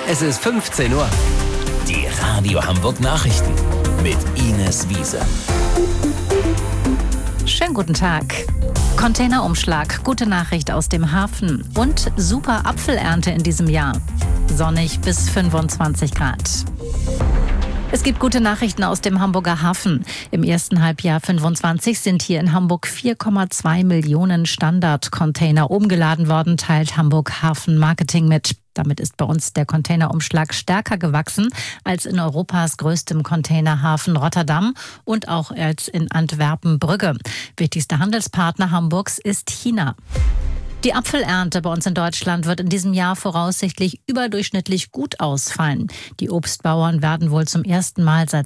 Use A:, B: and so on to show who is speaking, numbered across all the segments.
A: Es ist 15 Uhr. Die Radio Hamburg Nachrichten mit Ines Wiese.
B: Schönen guten Tag. Containerumschlag, gute Nachricht aus dem Hafen und super Apfelernte in diesem Jahr. Sonnig bis 25 Grad. Es gibt gute Nachrichten aus dem Hamburger Hafen. Im ersten Halbjahr 25 sind hier in Hamburg 4,2 Millionen Standardcontainer umgeladen worden, teilt Hamburg Hafen Marketing mit. Damit ist bei uns der Containerumschlag stärker gewachsen als in Europas größtem Containerhafen Rotterdam und auch als in Antwerpen-Brügge. Wichtigster Handelspartner Hamburgs ist China. Die Apfelernte bei uns in Deutschland wird in diesem Jahr voraussichtlich überdurchschnittlich gut ausfallen. Die Obstbauern werden wohl zum ersten Mal seit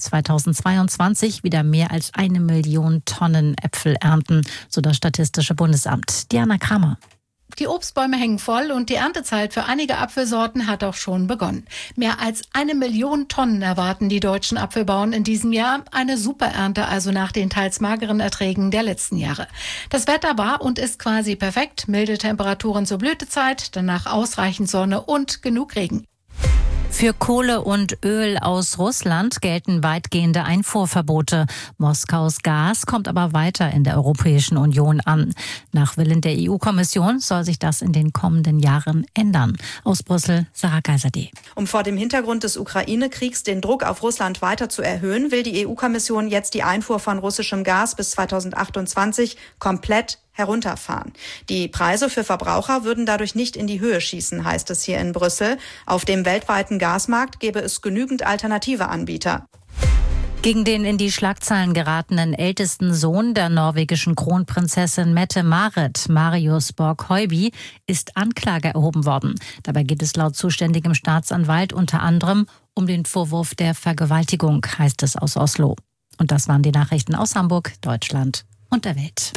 B: 2022 wieder mehr als 1 Million Tonnen Äpfel ernten, so das Statistische Bundesamt. Diana Kramer.
C: Die Obstbäume hängen voll und die Erntezeit für einige Apfelsorten hat auch schon begonnen. Mehr als 1 Million Tonnen erwarten die deutschen Apfelbauern in diesem Jahr. Eine Superernte also nach den teils mageren Erträgen der letzten Jahre. Das Wetter war und ist quasi perfekt. Milde Temperaturen zur Blütezeit, danach ausreichend Sonne und genug Regen.
B: Für Kohle und Öl aus Russland gelten weitgehende Einfuhrverbote. Moskaus Gas kommt aber weiter in der Europäischen Union an. Nach Willen der EU-Kommission soll sich das in den kommenden Jahren ändern. Aus Brüssel, Sarah Geiserde.
D: Um vor dem Hintergrund des Ukraine-Kriegs den Druck auf Russland weiter zu erhöhen, will die EU-Kommission jetzt die Einfuhr von russischem Gas bis 2028 komplett herunterfahren. Die Preise für Verbraucher würden dadurch nicht in die Höhe schießen, heißt es hier in Brüssel. Auf dem weltweiten Gasmarkt gäbe es genügend alternative Anbieter.
B: Gegen den in die Schlagzeilen geratenen ältesten Sohn der norwegischen Kronprinzessin Mette-Marit, Marius Borg-Høiby, ist Anklage erhoben worden. Dabei geht es laut zuständigem Staatsanwalt unter anderem um den Vorwurf der Vergewaltigung, heißt es aus Oslo. Und das waren die Nachrichten aus Hamburg, Deutschland und der Welt.